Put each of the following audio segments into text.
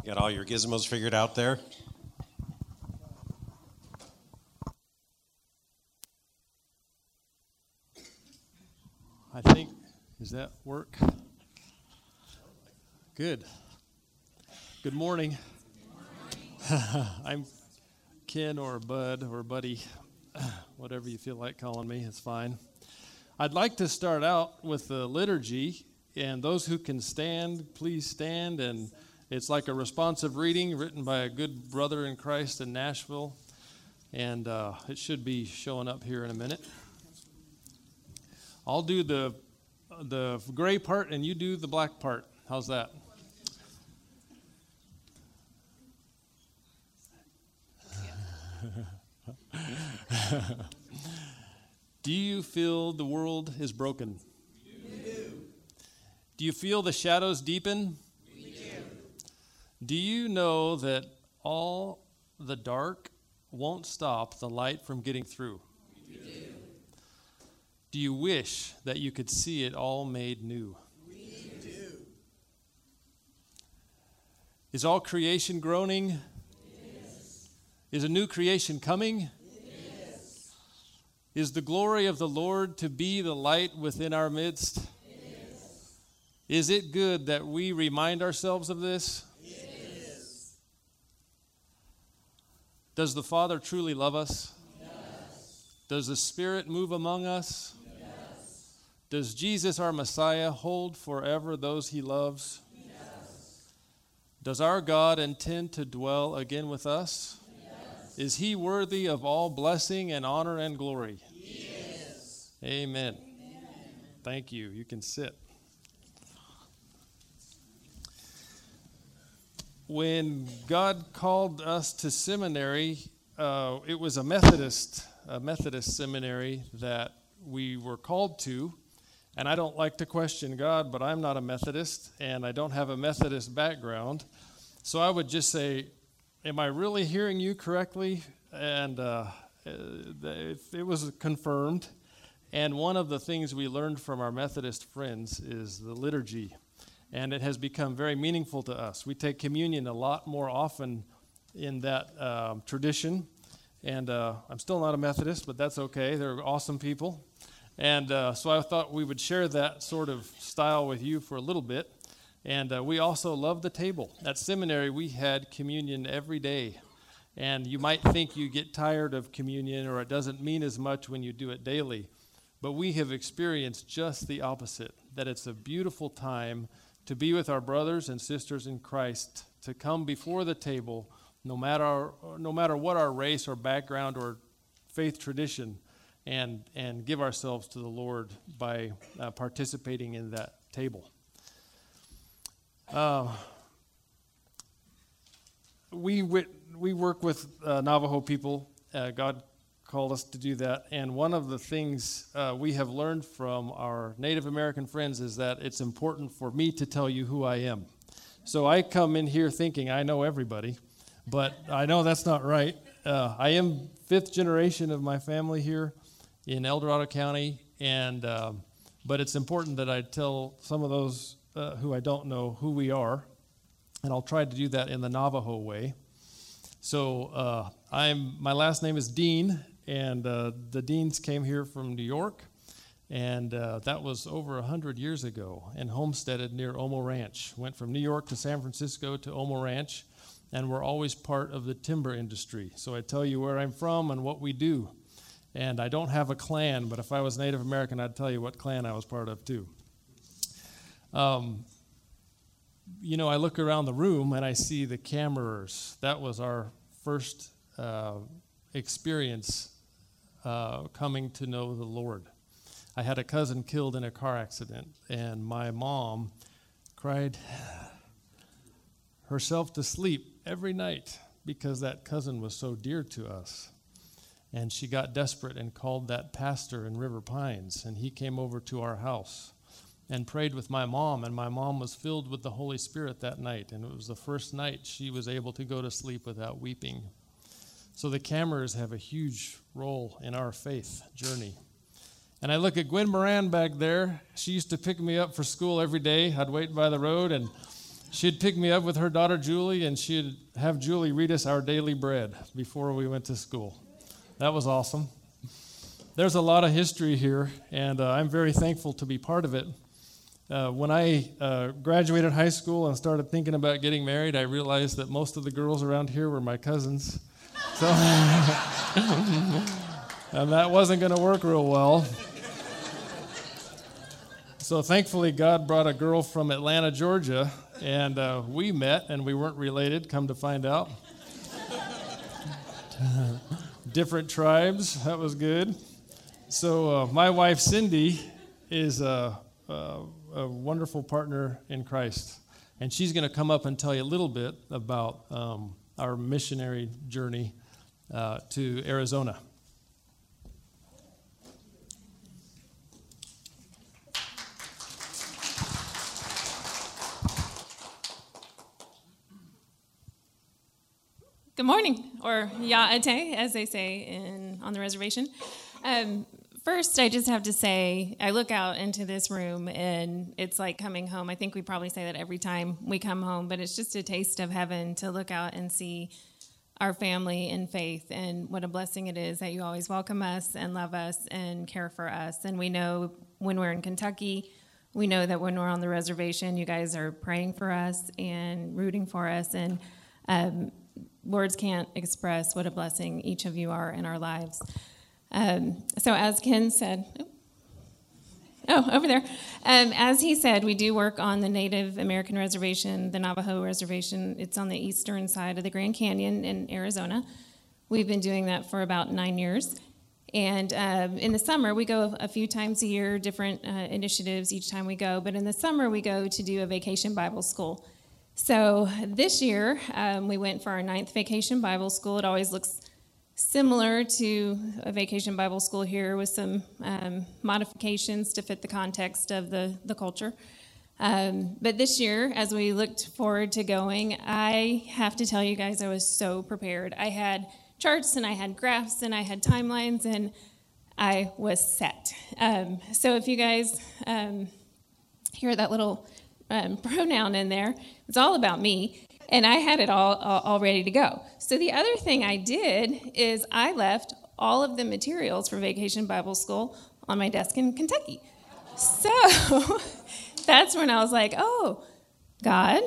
Got all your gizmos figured out there? I think, does that work? Good. Good morning. I'm Ken or Bud or Buddy, whatever you feel like calling me, it's fine. I'd like to start out with the liturgy, and those who can stand, please stand. And it's like a responsive reading written by a good brother in Christ in Nashville, and it should be showing up here in a minute. I'll do the gray part, and you do the black part. How's that? Do you feel the world is broken? We do. Do you feel the shadows deepen? We do. Do you know that all the dark won't stop the light from getting through? We do. Do you wish that you could see it all made new? We do. Is all creation groaning? Yes. Is a new creation coming? Yes. Is the glory of the Lord to be the light within our midst? Yes. Is it good that we remind ourselves of this? Yes. Does the Father truly love us? Yes. Does the Spirit move among us? Yes. Does Jesus, our Messiah, hold forever those he loves? Yes. Does our God intend to dwell again with us? Yes. Is he worthy of all blessing and honor and glory? Yes. Amen. Amen. Thank you. You can sit. When God called us to seminary, it was a Methodist seminary that we were called to. And I don't like to question God, but I'm not a Methodist, and I don't have a Methodist background. So I would just say, am I really hearing you correctly? And it was confirmed. And one of the things we learned from our Methodist friends is the liturgy. And it has become very meaningful to us. We take communion a lot more often in that tradition. And I'm still not a Methodist, but that's okay. They're awesome people. And so I thought we would share that sort of style with you for a little bit. And we also love the table. At seminary, we had communion every day. And you might think you get tired of communion or it doesn't mean as much when you do it daily. But we have experienced just the opposite, that it's a beautiful time to be with our brothers and sisters in Christ, to come before the table, no matter what our race or background or faith tradition, and give ourselves to the Lord by participating in that table. We work with Navajo people. God called us to do that, and one of the things we have learned from our Native American friends is that it's important for me to tell you who I am. So I come in here thinking I know everybody, but I know that's not right. I am fifth generation of my family here in El Dorado County, and but it's important that I tell some of those who I don't know who we are, and I'll try to do that in the Navajo way. So my last name is Dean, and the Deans came here from New York, and that was over 100 years ago, and homesteaded near Omo Ranch. Went from New York to San Francisco to Omo Ranch, and we're always part of the timber industry. So I tell you where I'm from and what we do. And I don't have a clan, but if I was Native American, I'd tell you what clan I was part of too. I look around the room and I see the camerers. That was our first experience coming to know the Lord. I had a cousin killed in a car accident, and my mom cried herself to sleep every night because that cousin was so dear to us. And she got desperate and called that pastor in River Pines, and he came over to our house and prayed with my mom, and my mom was filled with the Holy Spirit that night, and it was the first night she was able to go to sleep without weeping. So the camerers have a huge role in our faith journey. And I look at Gwen Moran back there. She used to pick me up for school every day. I'd wait by the road, and she'd pick me up with her daughter Julie, and she'd have Julie read us our daily bread before we went to school. That was awesome. There's a lot of history here, and I'm very thankful to be part of it. When I graduated high school and started thinking about getting married, I realized that most of the girls around here were my cousins. So, and that wasn't going to work real well. So thankfully, God brought a girl from Atlanta, Georgia, and we met, and we weren't related, come to find out. Different tribes, that was good. So my wife, Cindy, is a wonderful partner in Christ, and she's going to come up and tell you a little bit about our missionary journey to Arizona. Good morning, or ya'ate, as they say on the reservation. First, I just have to say, I look out into this room, and it's like coming home. I think we probably say that every time we come home, but it's just a taste of heaven to look out and see our family in faith, and what a blessing it is that you always welcome us and love us and care for us. And we know when we're in Kentucky, we know that when we're on the reservation, you guys are praying for us and rooting for us, and words can't express what a blessing each of you are in our lives. So as Ken said, over there, as he said, we do work on the Native American reservation, the Navajo reservation. It's on the eastern side of the Grand Canyon in Arizona. We've been doing that for about 9 years. And in the summer, we go a few times a year, different initiatives each time we go. But in the summer, we go to do a vacation Bible school. So this year, we went for our 9th vacation Bible school. It always looks similar to a vacation Bible school here with some modifications to fit the context of the culture. But this year, as we looked forward to going, I have to tell you guys I was so prepared. I had charts, and I had graphs, and I had timelines, and I was set. So if you guys hear that little pronoun in there, it's all about me, and I had it all ready to go. So the other thing I did is I left all of the materials for Vacation Bible School on my desk in Kentucky. So that's when I was like, oh, God,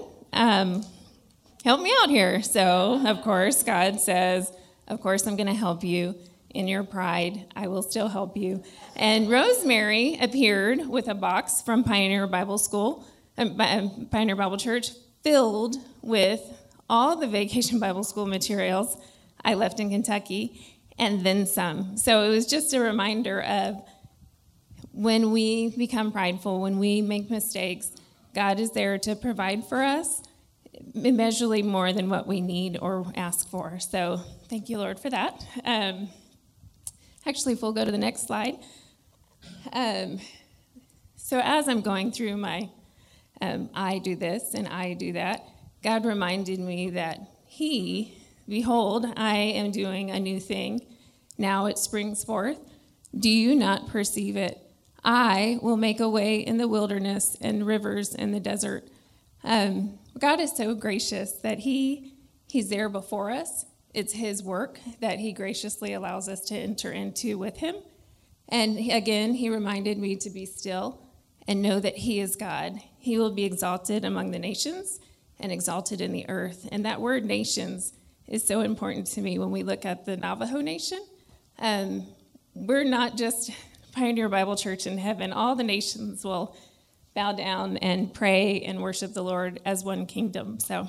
help me out here. So, of course, God says, of course, I'm going to help you. In your pride, I will still help you. And Rosemary appeared with a box from Pioneer Bible School, Pioneer Bible Church, filled with all the Vacation Bible School materials I left in Kentucky, and then some. So it was just a reminder of when we become prideful, when we make mistakes, God is there to provide for us immeasurably more than what we need or ask for. So thank you, Lord, for that. Actually, if we'll go to the next slide. So as I'm going through my I do this and I do that, God reminded me that behold, I am doing a new thing. Now it springs forth. Do you not perceive it? I will make a way in the wilderness and rivers in the desert. God is so gracious that He's there before us. It's His work that He graciously allows us to enter into with Him. And again, He reminded me to be still and know that He is God. He will be exalted among the nations and exalted in the earth. And that word nations is so important to me when we look at the Navajo Nation. We're not just Pioneer Bible Church in heaven. All the nations will bow down and pray and worship the Lord as one kingdom. So,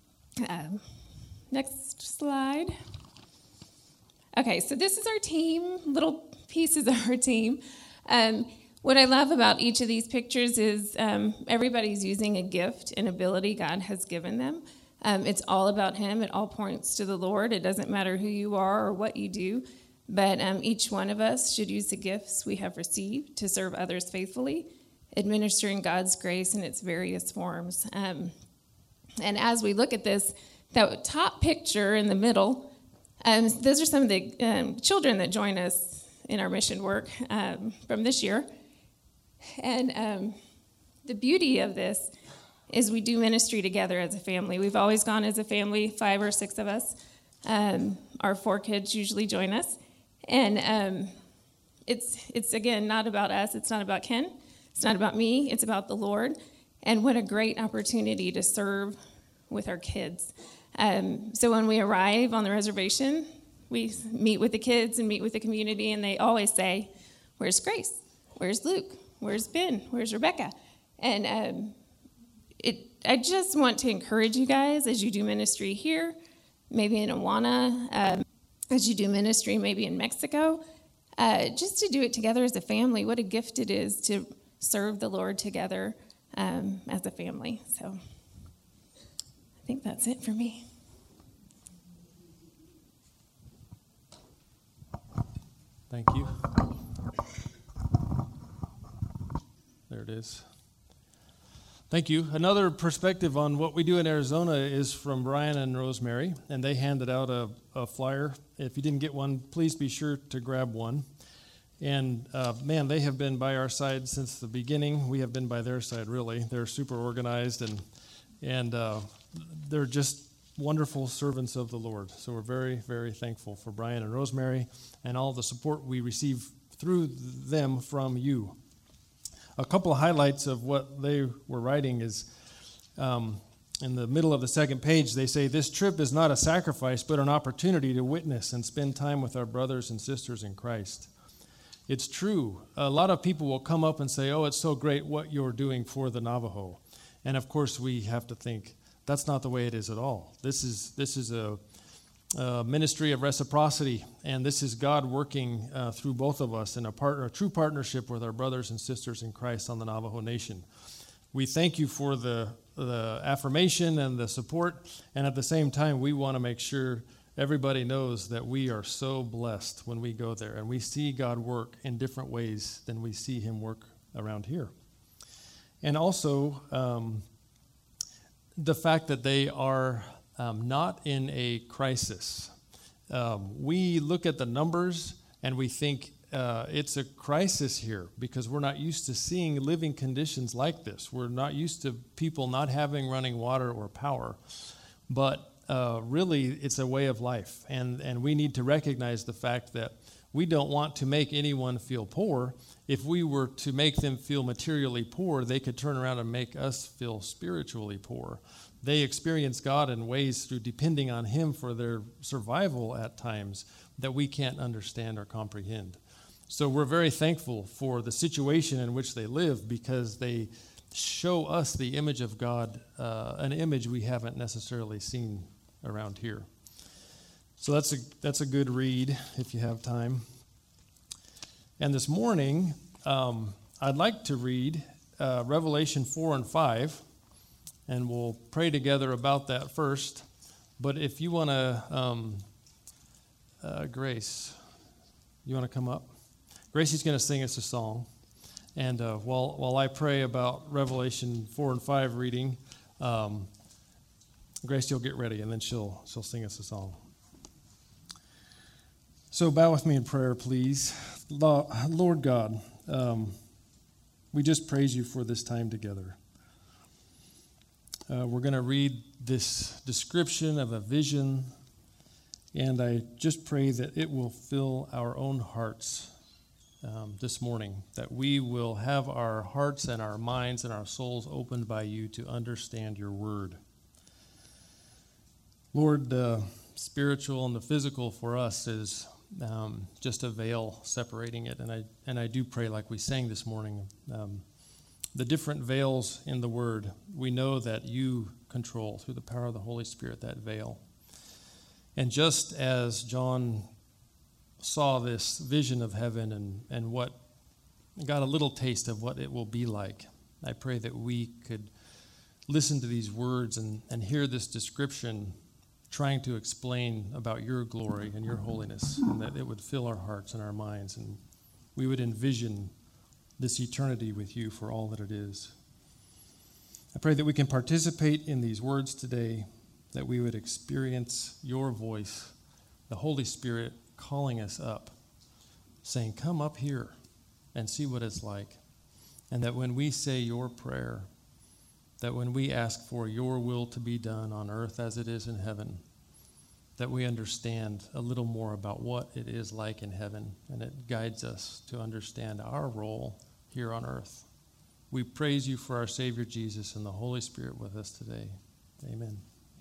next slide. Okay, so this is our team, little pieces of our team. What I love about each of these pictures is everybody's using a gift and ability God has given them. It's all about Him. It all points to the Lord. It doesn't matter who you are or what you do, but each one of us should use the gifts we have received to serve others faithfully, administering God's grace in its various forms. And as we look at this, that top picture in the middle, those are some of the children that join us in our mission work from this year. And the beauty of this is we do ministry together as a family. We've always gone as a family, 5 or 6 of us. Our 4 kids usually join us. And it's again, not about us. It's not about Ken. It's not about me. It's about the Lord. And what a great opportunity to serve with our kids. So when we arrive on the reservation, we meet with the kids and meet with the community, and they always say, "Where's Grace? Where's Luke? Where's Ben? Where's Rebecca?" And I just want to encourage you guys as you do ministry here, maybe in Awana, as you do ministry maybe in Mexico, just to do it together as a family. What a gift it is to serve the Lord together as a family. So I think that's it for me. Thank you. There it is. Thank you. Another perspective on what we do in Arizona is from Brian and Rosemary, and they handed out a flyer. If you didn't get one, please be sure to grab one. And man, they have been by our side since the beginning. We have been by their side, really. They're super organized, and they're just wonderful servants of the Lord. So we're very, very thankful for Brian and Rosemary and all the support we receive through them from you. A couple of highlights of what they were writing is in the middle of the second page, they say, "This trip is not a sacrifice, but an opportunity to witness and spend time with our brothers and sisters in Christ." It's true. A lot of people will come up and say, "Oh, it's so great what you're doing for the Navajo." And of course, we have to think, that's not the way it is at all. This is a ministry of reciprocity, and this is God working through both of us in a true partnership with our brothers and sisters in Christ on the Navajo Nation. We thank you for the affirmation and the support, and at the same time, we want to make sure everybody knows that we are so blessed when we go there, and we see God work in different ways than we see him work around here. And also, the fact that they are not in a crisis. We look at the numbers and we think it's a crisis here because we're not used to seeing living conditions like this. We're not used to people not having running water or power. But really, it's a way of life. And we need to recognize the fact that we don't want to make anyone feel poor. If we were to make them feel materially poor, they could turn around and make us feel spiritually poor. They experience God in ways through depending on him for their survival at times that we can't understand or comprehend. So we're very thankful for the situation in which they live because they show us the image of God, an image we haven't necessarily seen around here. So that's a good read if you have time. And this morning, I'd like to read Revelation 4 and 5, and we'll pray together about that first. But if you want to, Grace, you want to come up? Gracie's going to sing us a song. And while I pray about Revelation 4 and 5 reading, Grace, you'll get ready, and then she'll sing us a song. So bow with me in prayer, please. Lord God, we just praise you for this time together. We're going to read this description of a vision, and I just pray that it will fill our own hearts this morning, that we will have our hearts and our minds and our souls opened by you to understand your word. Lord, the spiritual and the physical for us is just a veil separating it, and I do pray, like we sang this morning, the different veils in the Word. We know that you control through the power of the Holy Spirit that veil, and just as John saw this vision of heaven and what got a little taste of what it will be like, I pray that we could listen to these words and hear this description trying to explain about your glory and your holiness, and that it would fill our hearts and our minds, and we would envision this eternity with you for all that it is. I pray that we can participate in these words today, that we would experience your voice, the Holy Spirit calling us up, saying, "Come up here and see what it's like." And that when we say your prayer, that when we ask for your will to be done on earth as it is in heaven, that we understand a little more about what it is like in heaven, and it guides us to understand our role here on earth. We praise you for our Savior Jesus and the Holy Spirit with us today. Amen.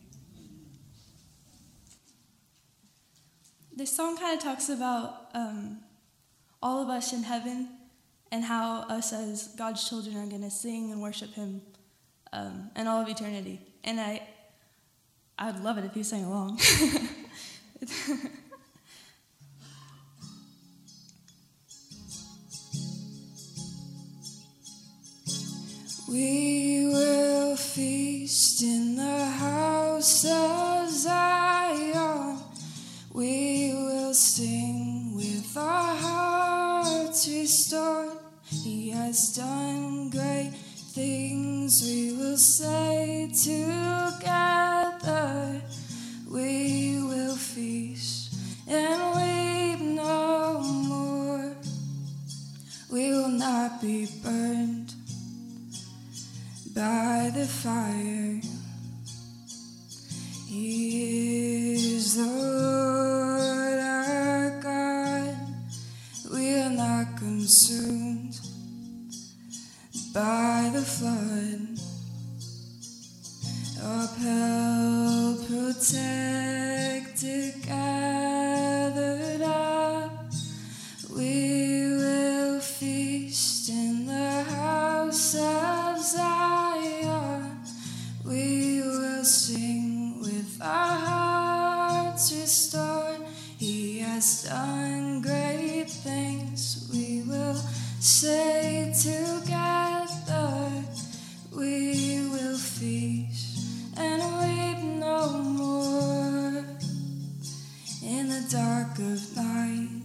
This song kind of talks about all of us in heaven and how us as God's children are going to sing and worship him in all of eternity. And I'd love it if you sang along. We will feast in the house of Zion. We will sing with our hearts restored. He has done great things. We will say together. We will feast and weep no more. We will not be burned by the fire. He is the Lord our God. We are not consumed by the flood. Upheld, protected, gathered up. We will feast in the house of Zion. We will sing with our hearts restored. He has done great things. We will say together. We will feast and weep no more. In the dark of night,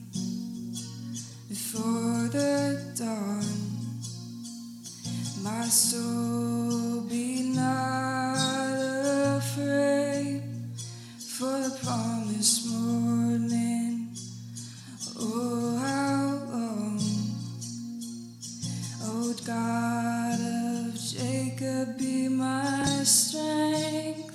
before the dawn, my soul be not afraid, for the promised morning. Oh, how long, O God of Jacob, be my strength.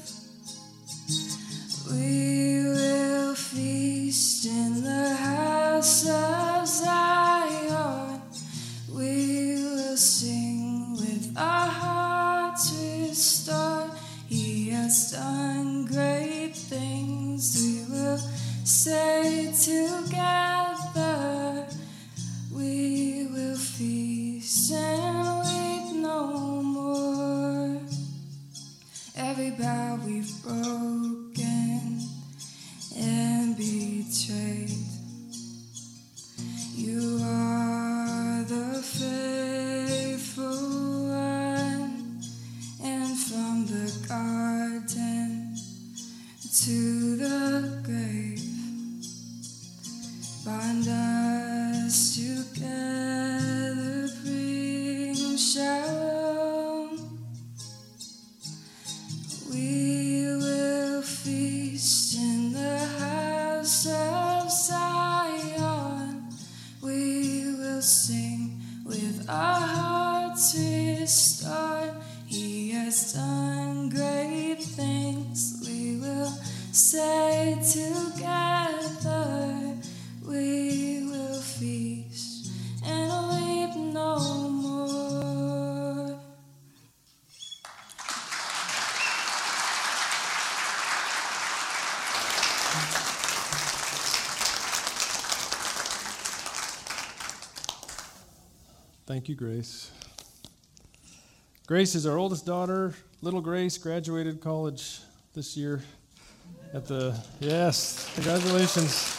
We will feast in the house of Zion. We will sing with our hearts restored. He has done great things. We will say together. We will feast and weep no more. Every vow we've broken and betrayed, you are the faithful one. And from the garden to the grave, bind us together, bring shalom. We will feast in the house of Zion. We will sing with our hearts restored. He has done great things. We will say together. We will feast and weep no more. Thank you, Grace. Grace is our oldest daughter. Little Grace graduated college this year at the, yes, congratulations.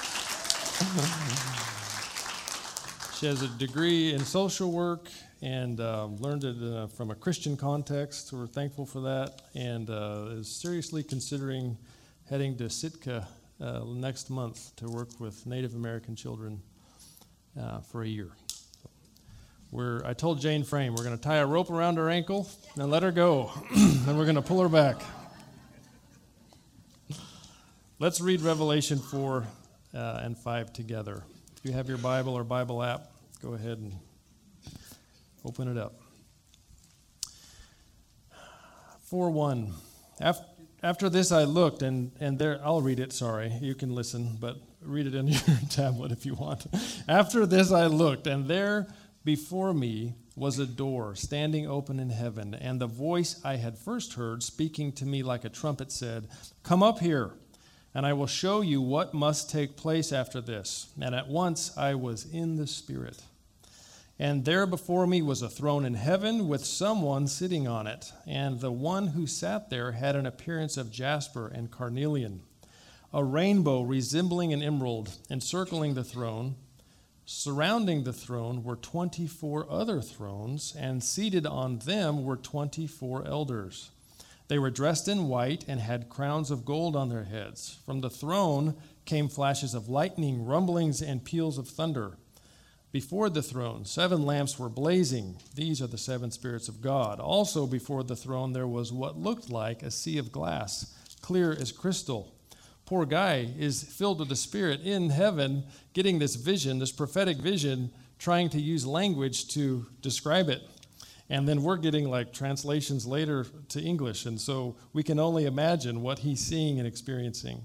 She has a degree in social work and learned it from a Christian context, so we're thankful for that, and is seriously considering heading to Sitka next month to work with Native American children for a year. I told Jane Frame we're going to tie a rope around her ankle and let her go, and we're going to pull her back. Let's read Revelation 4 and 5 together. If you have your Bible or Bible app, go ahead and open it up. 4:1. After this I looked, and there, I'll read it, sorry. You can listen, but read it in your tablet if you want. After this I looked, and there before me was a door standing open in heaven, and the voice I had first heard speaking to me like a trumpet said, "Come up here, and I will show you what must take place after this." And at once I was in the Spirit. And there before me was a throne in heaven with someone sitting on it. And the one who sat there had an appearance of jasper and carnelian. A rainbow resembling an emerald encircling the throne. Surrounding the throne were 24 other thrones, and seated on them were 24 elders. They were dressed in white and had crowns of gold on their heads. From the throne came flashes of lightning, rumblings, and peals of thunder. Before the throne, 7 lamps were blazing. These are the 7 spirits of God. Also before the throne there was what looked like a sea of glass, clear as crystal. Poor guy is filled with the Spirit in heaven, getting this vision, this prophetic vision, trying to use language to describe it. And then we're getting like translations later to English, and so we can only imagine what he's seeing and experiencing.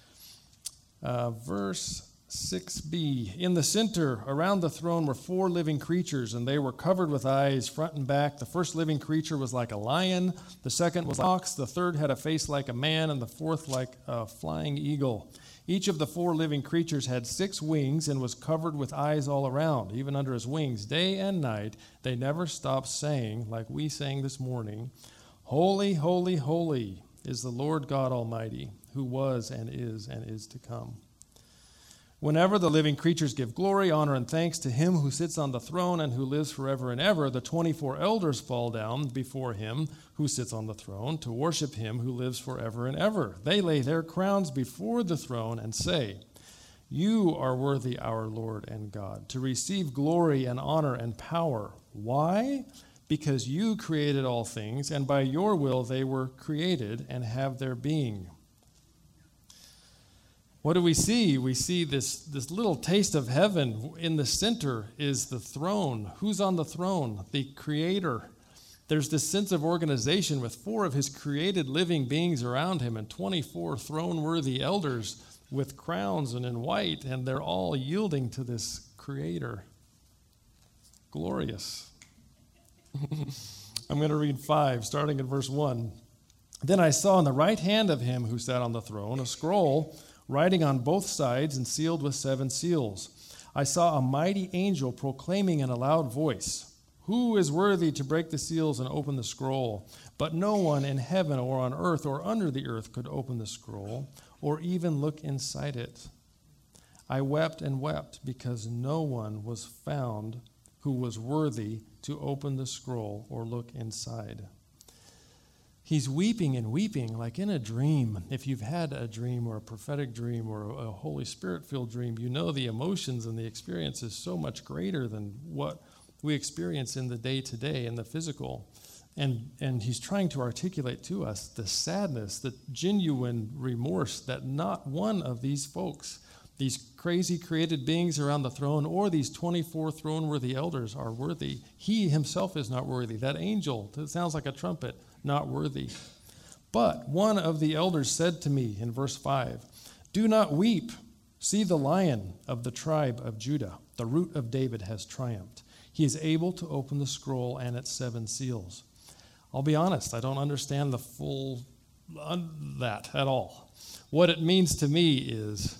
Verse 6b, in the center around the throne were 4 living creatures, and they were covered with eyes front and back. The first living creature was like a lion, the second was like an ox, the third had a face like a man, and the fourth like a flying eagle. Each of the 4 living creatures had 6 wings and was covered with eyes all around, even under his wings. Day and night they never stopped saying, like we sang this morning, "Holy, holy, holy is the Lord God Almighty, who was and is to come." Whenever the living creatures give glory, honor, and thanks to him who sits on the throne and who lives forever and ever, the 24 elders fall down before him who sits on the throne to worship him who lives forever and ever. They lay their crowns before the throne and say, "You are worthy, our Lord and God, to receive glory and honor and power." Why? Because you created all things, and by your will they were created and have their being. What do we see? We see this little taste of heaven. In the center is the throne. Who's on the throne? The Creator. There's this sense of organization with 4 of his created living beings around him and 24 throne-worthy elders with crowns and in white, and they're all yielding to this Creator. Glorious. I'm going to read 5, starting in verse 1. Then I saw in the right hand of him who sat on the throne a scroll writing on both sides and sealed with 7 seals. I saw a mighty angel proclaiming in a loud voice, "Who is worthy to break the seals and open the scroll?" But no one in heaven or on earth or under the earth could open the scroll or even look inside it. I wept and wept because no one was found who was worthy to open the scroll or look inside. He's weeping and weeping like in a dream. If you've had a dream or a prophetic dream or a Holy Spirit-filled dream, you know the emotions and the experience is so much greater than what we experience in the day-to-day in the physical. And he's trying to articulate to us the sadness, the genuine remorse that not one of these folks, these crazy created beings around the throne or these 24 throne-worthy elders are worthy. He himself is not worthy. That angel, that sounds like a trumpet, not worthy. But one of the elders said to me in verse 5, "Do not weep. See, the Lion of the tribe of Judah, the Root of David, has triumphed. He is able to open the scroll and its 7 seals." I'll be honest, I don't understand the full that at all. What it means to me is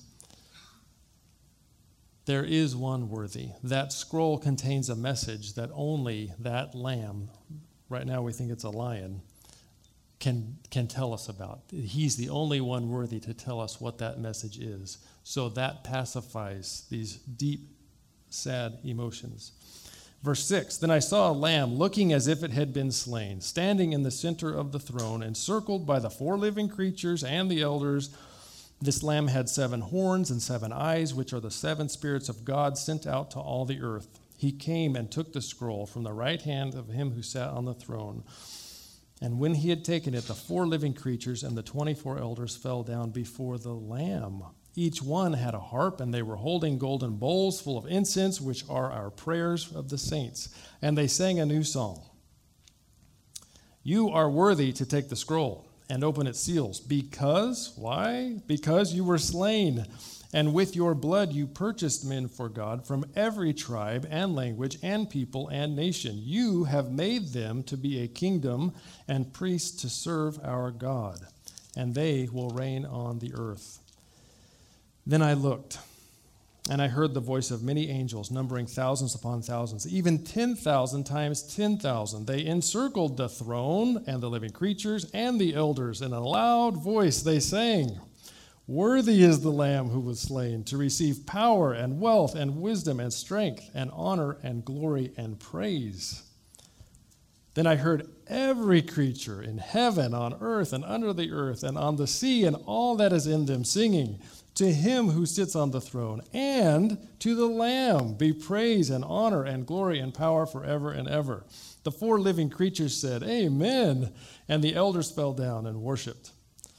there is one worthy. That scroll contains a message that only that lamb, right now we think it's a lion, can tell us about. He's the only one worthy to tell us what that message is. So that pacifies these deep, sad emotions. Verse 6, then I saw a lamb looking as if it had been slain, standing in the center of the throne, encircled by the 4 living creatures and the elders. This lamb had 7 horns and 7 eyes, which are the 7 spirits of God sent out to all the earth. He came and took the scroll from the right hand of him who sat on the throne. And when he had taken it, the 4 living creatures and the 24 elders fell down before the Lamb. Each one had a harp, and they were holding golden bowls full of incense, which are our prayers of the saints. And they sang a new song. You are worthy to take the scroll and open its seals. Because, why? Because you were slain, and with your blood you purchased men for God from every tribe and language and people and nation. You have made them to be a kingdom and priests to serve our God, and they will reign on the earth. Then I looked, and I heard the voice of many angels, numbering thousands upon thousands, even 10,000 times 10,000. They encircled the throne and the living creatures and the elders. In a loud voice they sang, "Worthy is the Lamb who was slain to receive power and wealth and wisdom and strength and honor and glory and praise." Then I heard every creature in heaven, on earth, and under the earth, and on the sea, and all that is in them, singing, "To him who sits on the throne and to the Lamb be praise and honor and glory and power forever and ever." The 4 living creatures said, "Amen," and the elders fell down and worshiped.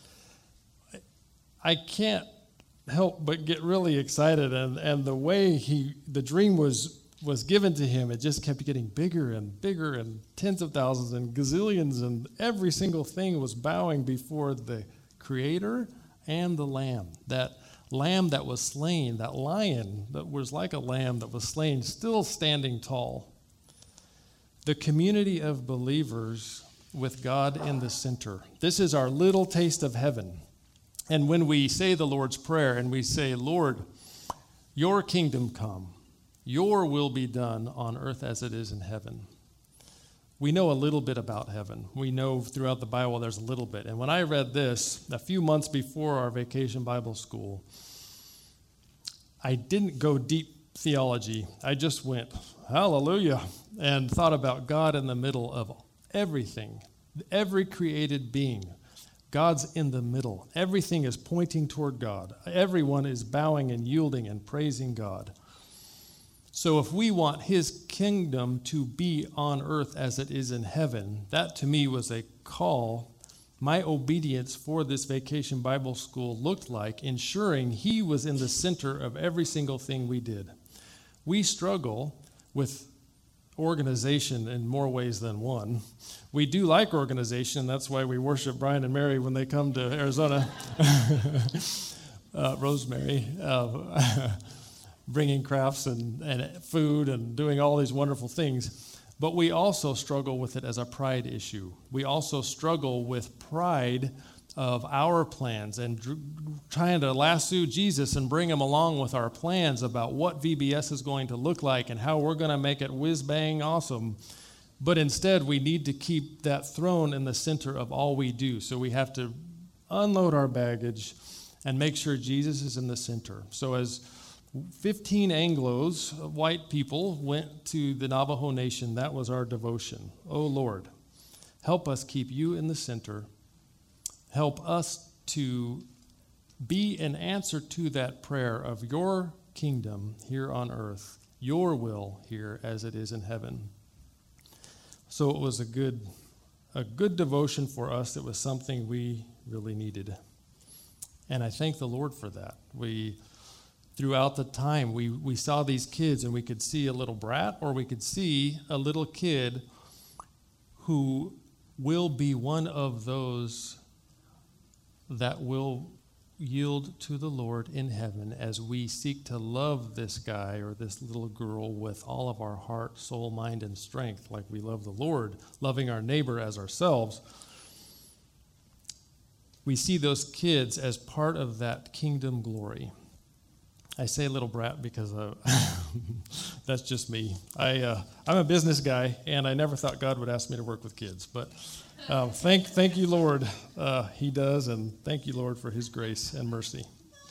I can't help but get really excited, and the way the dream was given to him, it just kept getting bigger and bigger, and tens of thousands and gazillions, and every single thing was bowing before the Creator and the Lamb. That lamb that was slain, that lion that was like a lamb that was slain, still standing tall. The community of believers with God in the center. This is our little taste of heaven. And when we say the Lord's Prayer and we say, "Lord, your kingdom come, your will be done on earth as it is in heaven," we know a little bit about heaven. We know throughout the Bible there's a little bit. And when I read this a few months before our vacation Bible school, I didn't go deep theology. I just went, hallelujah, and thought about God in the middle of everything, every created being. God's in the middle. Everything is pointing toward God. Everyone is bowing and yielding and praising God. So if we want his kingdom to be on earth as it is in heaven, that to me was a call. My obedience for this vacation Bible school looked like ensuring he was in the center of every single thing we did. We struggle with organization in more ways than one. We do like organization. That's why we worship Brian and Mary when they come to Arizona. Rosemary, bringing crafts and food and doing all these wonderful things. But we also struggle with it as a pride issue. We also struggle with pride of our plans and trying to lasso Jesus and bring him along with our plans about what VBS is going to look like and how we're going to make it whiz-bang awesome. But instead, we need to keep that throne in the center of all we do. So we have to unload our baggage and make sure Jesus is in the center. So as 15 Anglos, white people, went to the Navajo Nation, that was our devotion. Oh, Lord, help us keep you in the center. Help us to be an answer to that prayer of your kingdom here on earth, your will here as it is in heaven. So it was a good devotion for us. It was something we really needed. And I thank the Lord for that. Throughout the time, we saw these kids, and we could see a little brat, or we could see a little kid who will be one of those that will yield to the Lord in heaven as we seek to love this guy or this little girl with all of our heart, soul, mind, and strength, like we love the Lord, loving our neighbor as ourselves. We see those kids as part of that kingdom glory. I say little brat because that's just me. I'm a business guy, and I never thought God would ask me to work with kids. But thank you, Lord. He does, and thank you, Lord, for his grace and mercy.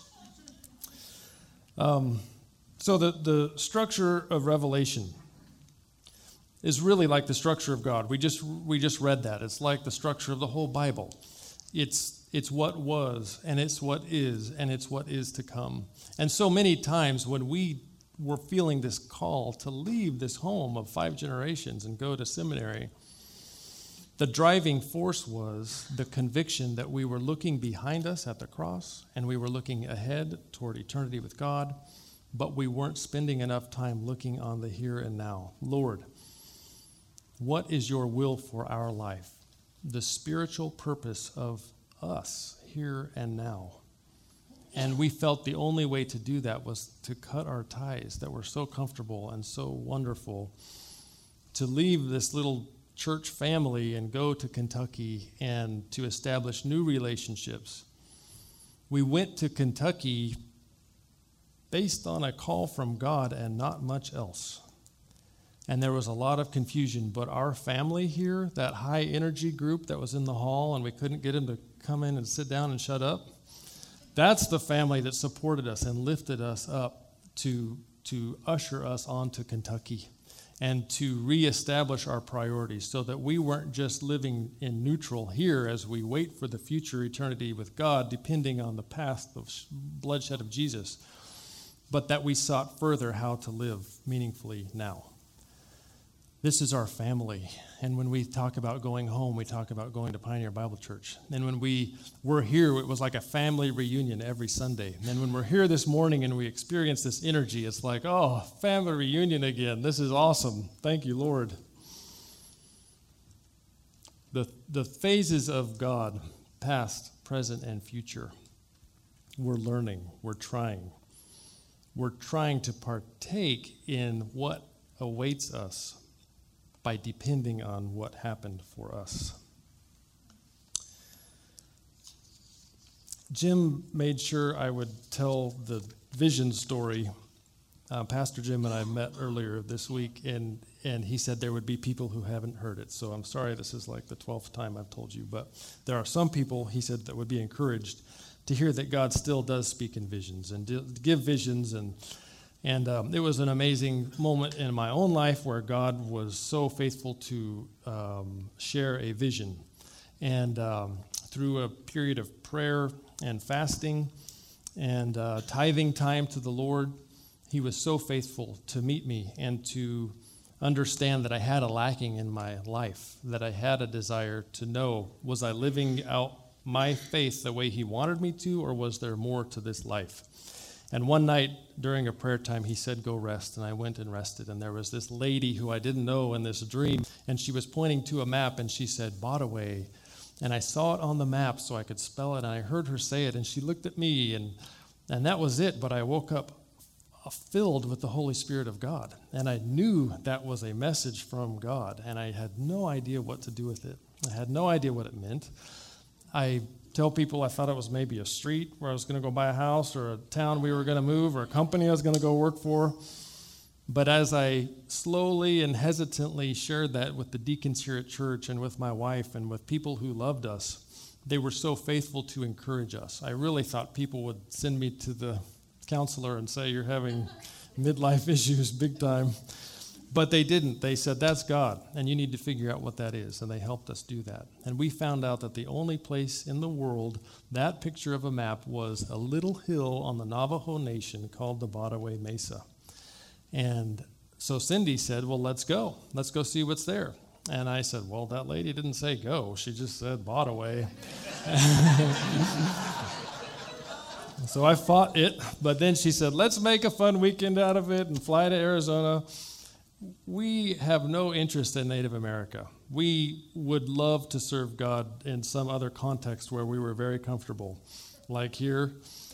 So the structure of Revelation is really like the structure of God. We just read that. It's like the structure of the whole Bible. It's what was, and it's what is, and it's what is to come. And so many times when we were feeling this call to leave this home of 5 generations and go to seminary, the driving force was the conviction that we were looking behind us at the cross, and we were looking ahead toward eternity with God, but we weren't spending enough time looking on the here and now. Lord, what is your will for our life? the spiritual purpose of us here and now. And we felt the only way to do that was to cut our ties that were so comfortable and so wonderful, to leave this little church family and go to Kentucky and to establish new relationships. We went to Kentucky based on a call from God and not much else. And there was a lot of confusion, but our family here, that high energy group that was in the hall and we couldn't get them to come in and sit down and shut up, that's the family that supported us and lifted us up to usher us on to Kentucky and to reestablish our priorities so that we weren't just living in neutral here as we wait for the future eternity with God, depending on the past of bloodshed of Jesus, but that we sought further how to live meaningfully now. This is our family. And when we talk about going home, we talk about going to Pioneer Bible Church. And when we were here, it was like a family reunion every Sunday. And when we're here this morning and we experience this energy, it's like, oh, family reunion again. This is awesome. Thank you, Lord. The phases of God, past, present, and future, we're learning, we're trying. We're trying to partake in what awaits us by depending on what happened for us. Jim made sure I would tell the vision story. Pastor Jim and I met earlier this week, and he said there would be people who haven't heard it. So I'm sorry this is like the 12th time I've told you, but there are some people, he said, that would be encouraged to hear that God still does speak in visions and give visions. And it was an amazing moment in my own life where God was so faithful to share a vision. And through a period of prayer and fasting and tithing time to the Lord, he was so faithful to meet me and to understand that I had a lacking in my life, that I had a desire to know, was I living out my faith the way he wanted me to, or was there more to this life? And one night during a prayer time, he said, go rest. And I went and rested. And there was this lady who I didn't know in this dream. And she was pointing to a map and she said, Botaway. And I saw it on the map so I could spell it. And I heard her say it. And she looked at me and that was it. But I woke up filled with the Holy Spirit of God. And I knew that was a message from God. And I had no idea what to do with it. I had no idea what it meant. I tell people I thought it was maybe a street where I was going to go buy a house, or a town we were going to move, or a company I was going to go work for. But as I slowly and hesitantly shared that with the deacons here at church and with my wife and with people who loved us, they were so faithful to encourage us. I really thought people would send me to the counselor and say, you're having midlife issues big time. But they didn't. They said, that's God, and you need to figure out what that is. And they helped us do that. And we found out that the only place in the world that picture of a map was a little hill on the Navajo Nation called the Botaway Mesa. And so Cindy said, well, let's go. Let's go see what's there. And I said, well, that lady didn't say go. She just said Botaway. So I fought it. But then she said, let's make a fun weekend out of it and fly to Arizona. We have no interest in Native America. We would love to serve God in some other context where we were very comfortable, like here.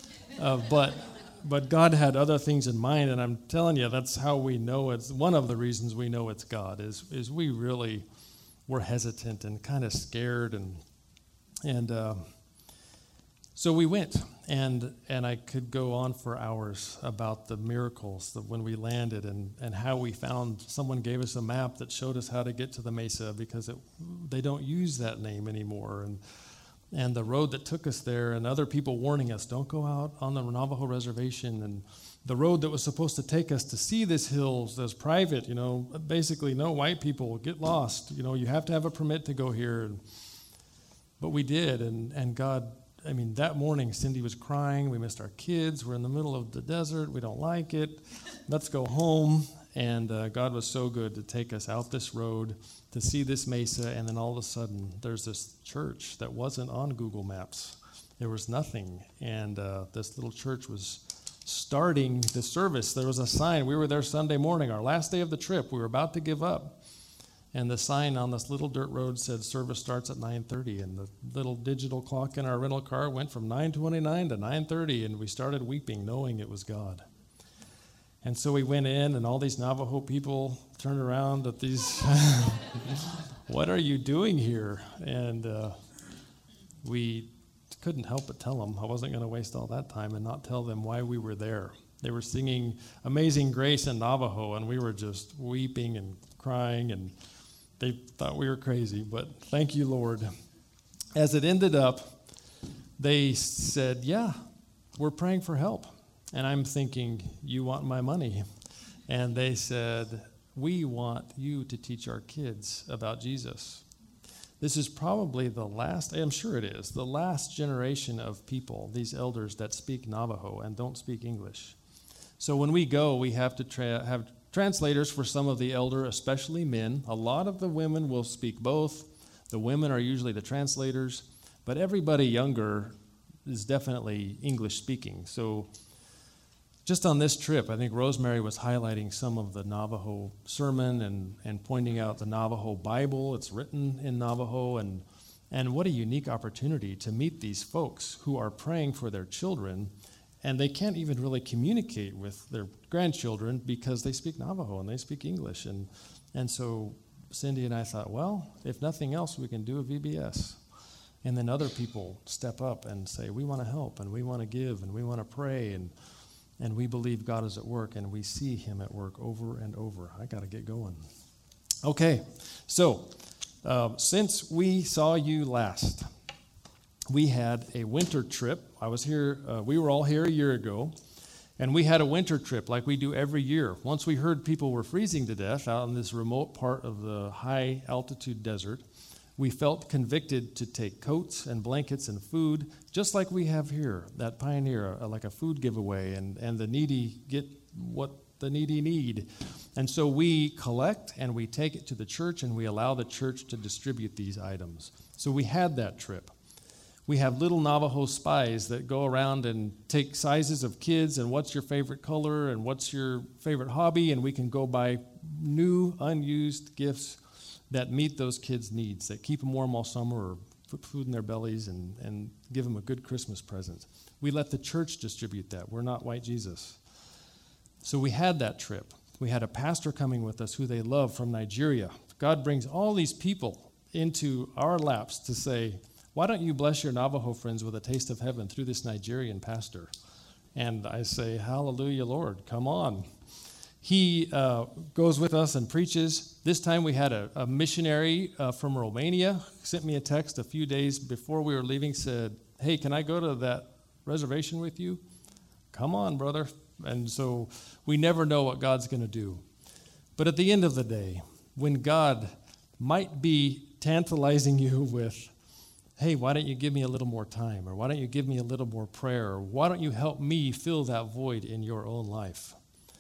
But God had other things in mind, and I'm telling you, that's how we know it's one of the reasons we know it's God is we really were hesitant and kind of scared, and so we went, and I could go on for hours about the miracles that when we landed and how we found someone gave us a map that showed us how to get to the mesa because they don't use that name anymore, and the road that took us there, and other people warning us, don't go out on the Navajo reservation, and the road that was supposed to take us to see this hills that's private, basically no white people, get lost, you have to have a permit to go here, but we did, and God. That morning, Cindy was crying. We missed our kids. We're in the middle of the desert. We don't like it. Let's go home. And God was so good to take us out this road to see this mesa. And then all of a sudden, there's this church that wasn't on Google Maps. There was nothing. And this little church was starting the service. There was a sign. We were there Sunday morning, our last day of the trip. We were about to give up. And the sign on this little dirt road said service starts at 9:30, and the little digital clock in our rental car went from 9:29 to 9:30, and we started weeping, knowing it was God. And so we went in, and all these Navajo people turned around at these, what are you doing here? And we couldn't help but tell them. I wasn't going to waste all that time and not tell them why we were there. They were singing Amazing Grace in Navajo, and we were just weeping and crying, and they thought we were crazy, but thank you, Lord. As it ended up, they said, yeah, we're praying for help. And I'm thinking, you want my money? And they said, we want you to teach our kids about Jesus. This is probably the last, I'm sure it is, the last generation of people, these elders that speak Navajo and don't speak English. So when we go, we have to have translators for some of the elder, especially men. A lot of the women will speak both. The women are usually the translators, but everybody younger is definitely English speaking. So just on this trip, I think Rosemary was highlighting some of the Navajo sermon and pointing out the Navajo Bible. It's written in Navajo, and what a unique opportunity to meet these folks who are praying for their children, and they can't even really communicate with their grandchildren because they speak Navajo and they speak English. And so Cindy and I thought, well, if nothing else, we can do a VBS. And then other people step up and say, we want to help, and we want to give, and we want to pray, and we believe God is at work, and we see him at work over and over. I got to get going. Okay, so since we saw you last, we had a winter trip. I was here, we were all here a year ago, and we had a winter trip like we do every year. Once we heard people were freezing to death out in this remote part of the high altitude desert, we felt convicted to take coats and blankets and food, just like we have here, that Pioneer, like a food giveaway, and the needy get what the needy need. And so we collect and we take it to the church, and we allow the church to distribute these items. So we had that trip. We have little Navajo spies that go around and take sizes of kids and what's your favorite color and what's your favorite hobby, and we can go buy new, unused gifts that meet those kids' needs, that keep them warm all summer or put food in their bellies and give them a good Christmas present. We let the church distribute that. We're not White Jesus. So we had that trip. We had a pastor coming with us who they love from Nigeria. God brings all these people into our laps to say, why don't you bless your Navajo friends with a taste of heaven through this Nigerian pastor? And I say, hallelujah, Lord, come on. He goes with us and preaches. This time we had a missionary from Romania, sent me a text a few days before we were leaving, said, hey, can I go to that reservation with you? Come on, brother. And so we never know what God's going to do. But at the end of the day, when God might be tantalizing you with, hey, why don't you give me a little more time? Or why don't you give me a little more prayer? Or why don't you help me fill that void in your own life?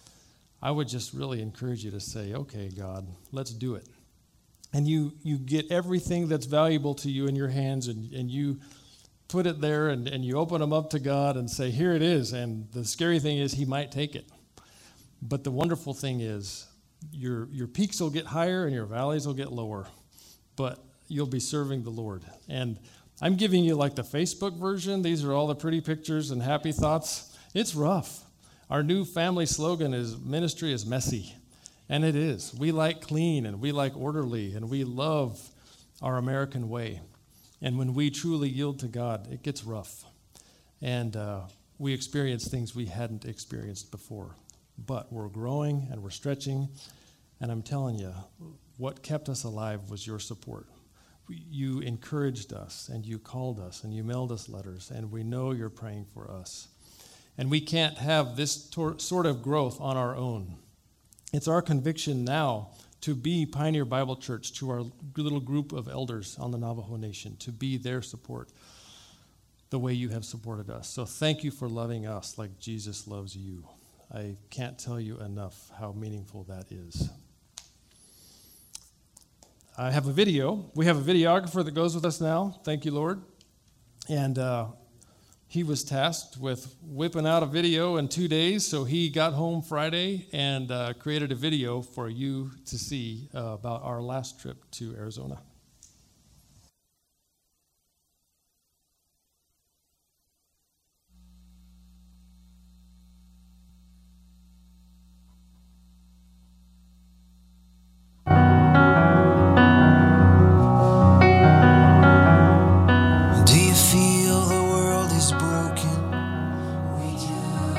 I would just really encourage you to say, okay, God, let's do it. And you get everything that's valuable to you in your hands, and you put it there, and you open them up to God and say, here it is. And the scary thing is he might take it. But the wonderful thing is your peaks will get higher and your valleys will get lower. But you'll be serving the Lord. And I'm giving you like the Facebook version. These are all the pretty pictures and happy thoughts. It's rough. Our new family slogan is ministry is messy. And it is. We like clean and we like orderly and we love our American way. And when we truly yield to God, it gets rough. And we experience things we hadn't experienced before. But we're growing and we're stretching. And I'm telling you, what kept us alive was your support. You encouraged us, and you called us, and you mailed us letters, and we know you're praying for us. And we can't have this sort of growth on our own. It's our conviction now to be Pioneer Bible Church to our little group of elders on the Navajo Nation, to be their support the way you have supported us. So thank you for loving us like Jesus loves you. I can't tell you enough how meaningful that is. I have a video. We have a videographer that goes with us now. Thank you, Lord. And he was tasked with whipping out a video in 2 days. So he got home Friday and created a video for you to see about our last trip to Arizona. Do you feel the world is broken? We do.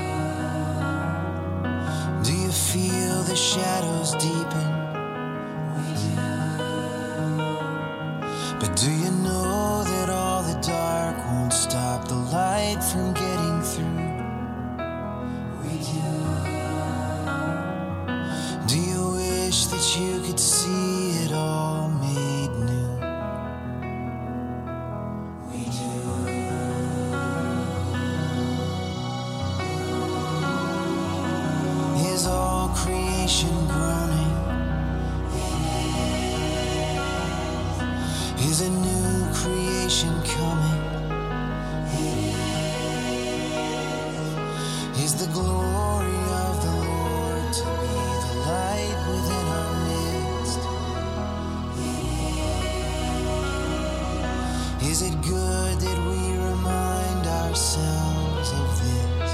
Do you feel the shadows deepen? We do. But do you know that all the dark won't stop the light from getting through? We do. Do you wish that you could see it all made new? We do. Is all creation groaning? Is a new creation coming? Is the glory of the Lord to be the light within our midst? Is it good that we remind ourselves of this?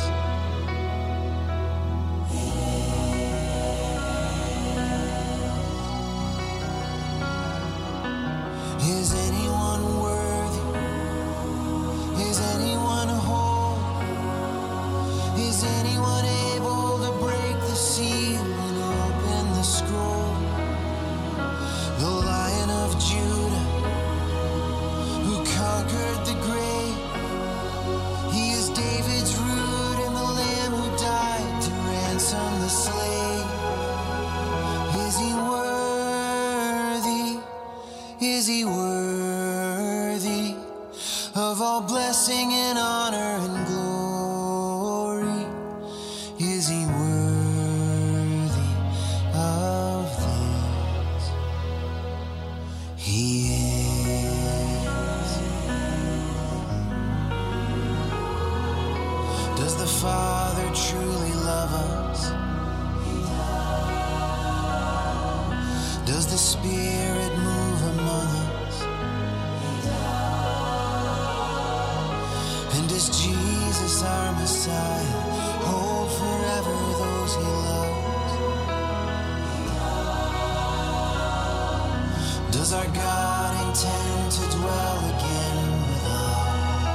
Is anyone worthy? Is anyone whole? Is anyone able to break the seal and open the scroll? The Lion of Judah, who conquered the grave. He is David's root and the Lamb who died to ransom the slave. Is he worthy? Is he worthy of all blessing and honor and glory? Is he worthy of this? He is. Does the Father truly love us? Does the Spirit move among us? And does Jesus, our Messiah, hold forever those he loves? Does our God intend to dwell again with us?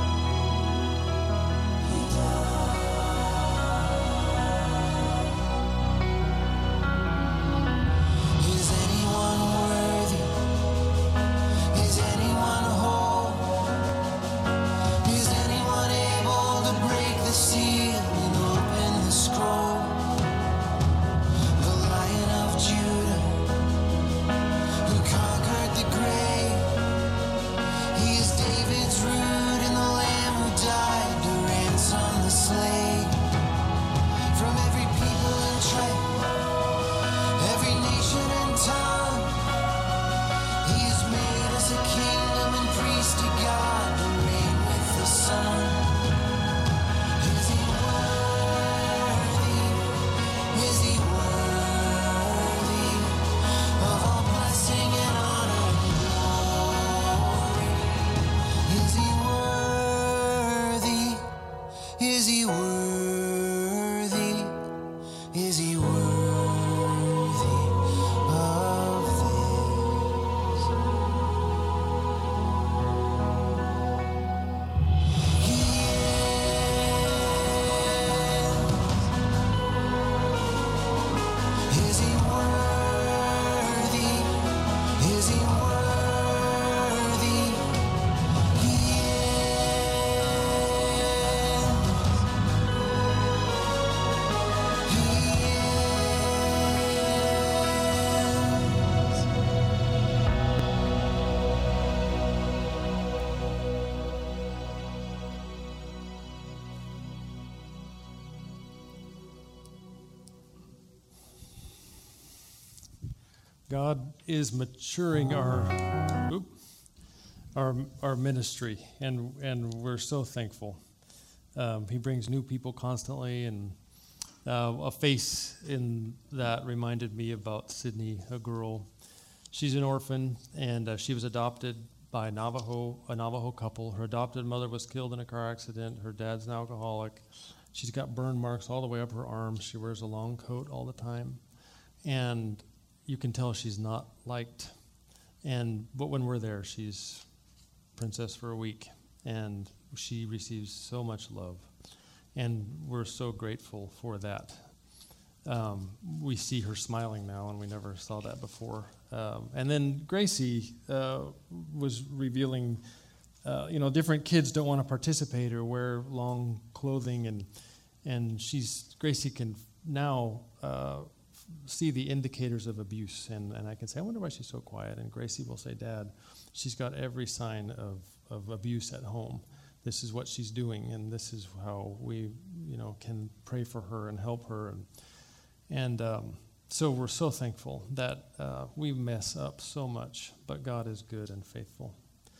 Is anyone worthy? Is anyone whole? Is anyone able to break the seal and open the scroll? The Lion of Judah, who conquered the grave. He is David's root and the Lamb who died to ransom the slave. From every people and tribe, every nation and tongue, he has made us a kingdom and priest to God to reign with the Son. Is he worthy? Is he worthy of all blessing and honor and glory? Is he worthy? Is he worthy? Is he worthy of this? He is. Is he worthy? Is he worthy? He God is maturing our our ministry, and we're so thankful. He brings new people constantly, and a face in that reminded me about Sydney, a girl. She's an orphan, and she was adopted by a Navajo couple. Her adopted mother was killed in a car accident. Her dad's an alcoholic. She's got burn marks all the way up her arms. She wears a long coat all the time, and you can tell she's not liked. But when we're there, she's princess for a week, and she receives so much love, and we're so grateful for that. We see her smiling now, and we never saw that before. And then Gracie was revealing, different kids don't want to participate or wear long clothing, and Gracie can now see the indicators of abuse, and I can say, I wonder why she's so quiet. And Gracie will say, Dad, she's got every sign of abuse at home. This is what she's doing, and this is how we, can pray for her and help her. And so we're so thankful that we mess up so much, but God is good and faithful.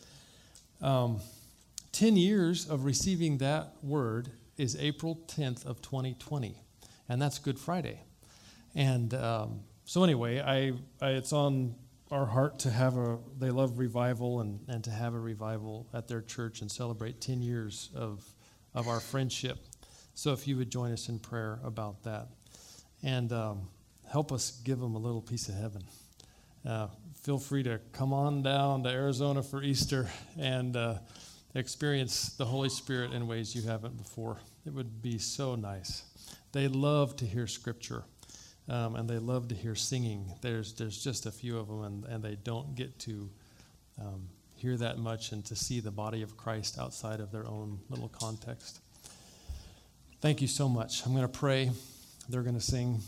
10 years of receiving that word is April 10th of 2020, and that's Good Friday. And so anyway, it's on our heart to have they love revival and to have a revival at their church and celebrate 10 years of our friendship. So if you would join us in prayer about that. And help us give them a little piece of heaven. Feel free to come on down to Arizona for Easter and experience the Holy Spirit in ways you haven't before. It would be so nice. They love to hear Scripture, and they love to hear singing. There's just a few of them, and they don't get to hear that much and to see the body of Christ outside of their own little context. Thank you so much. I'm going to pray. They're going to sing.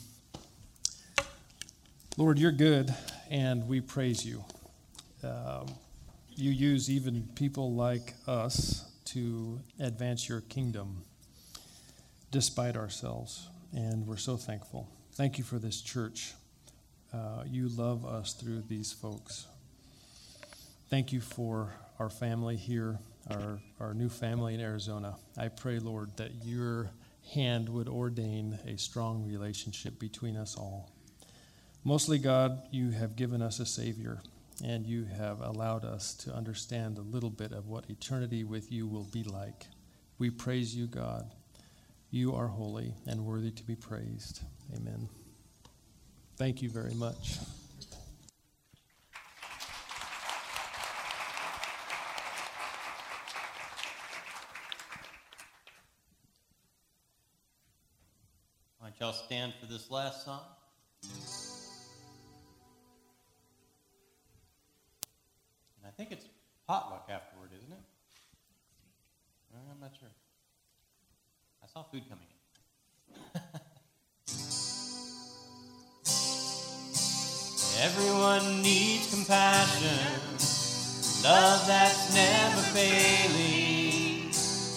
Lord, you're good, and we praise you. You use even people like us to advance your kingdom despite ourselves, and we're so thankful. Thank you for this church. You love us through these folks. Thank you for our family here, our new family in Arizona. I pray, Lord, that your hand would ordain a strong relationship between us all. Mostly, God, you have given us a Savior, and you have allowed us to understand a little bit of what eternity with you will be like. We praise you, God. You are holy and worthy to be praised. Amen. Thank you very much. Why don't y'all stand for this last song? And I think it's potluck afterward, isn't it? I'm not sure. I saw food coming in. Everyone needs compassion, love that's never failing.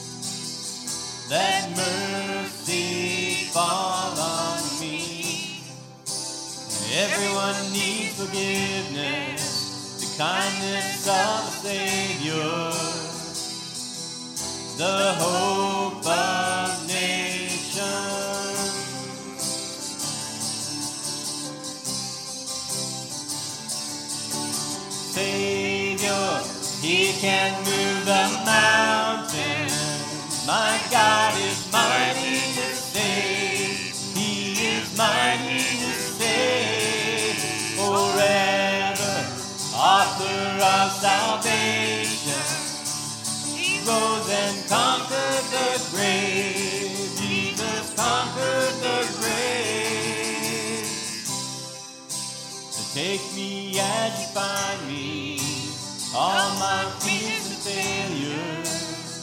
Let mercy fall on me. Everyone needs forgiveness, the kindness of the Savior, the hope of nations. Savior, He can move the mountains. My God is mighty to save. He is mighty to save forever. Author of salvation, He rose and conquered the grave. Jesus conquered the grave. So take me as you find me, all my fears and failures.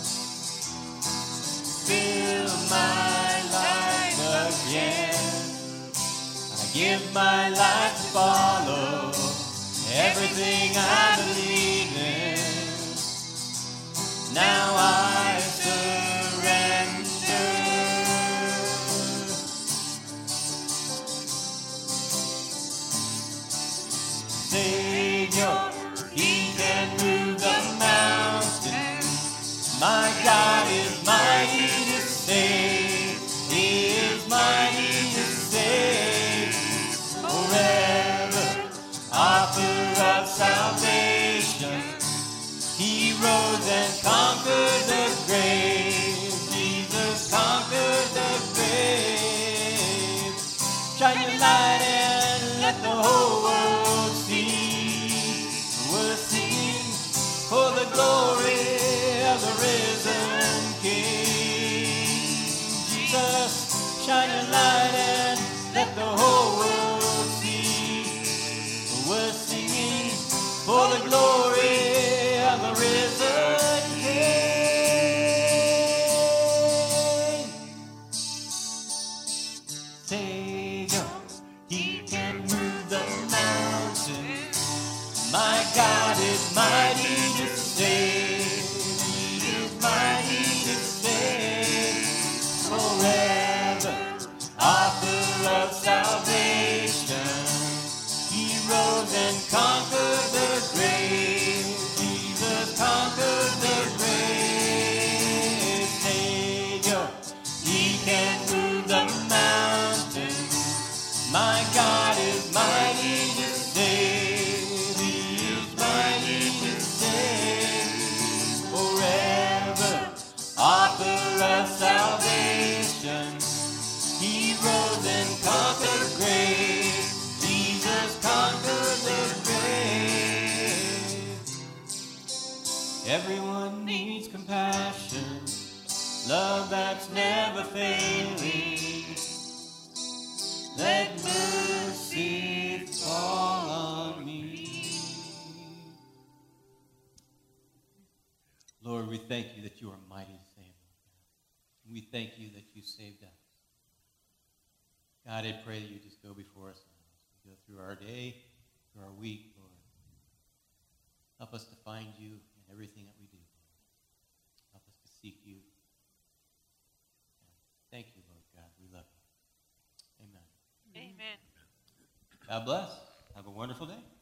Fill my life again. I give my life to follow everything I believe in. Now I surrender. Savior, He can move the mountains. light and let the whole world see. We're singing for the glory of the risen King. Jesus, shine your light and let the whole world see. We're singing for the glory of the risen King. Savior, he can move the mountains. My God is mighty to save. He is mighty to save. Forever, author of salvation. He rose and conquered the grave. Jesus conquered the grave. Savior, he can move the mountains. My God is mighty to save. He is mighty to save. Forever, author of salvation. He rose and conquered the grave. Jesus conquered the grave. Everyone needs compassion, love that's never failing. Let mercy fall on me. Lord, we thank you that you are mighty to save. We thank you that you saved us. God, I pray that you just go before us now as we go through our day, through our week, Lord. Help us to find you in everything that we do. Help us to seek you. Thank you, Lord God. We love you. Amen. Amen. God bless. Have a wonderful day.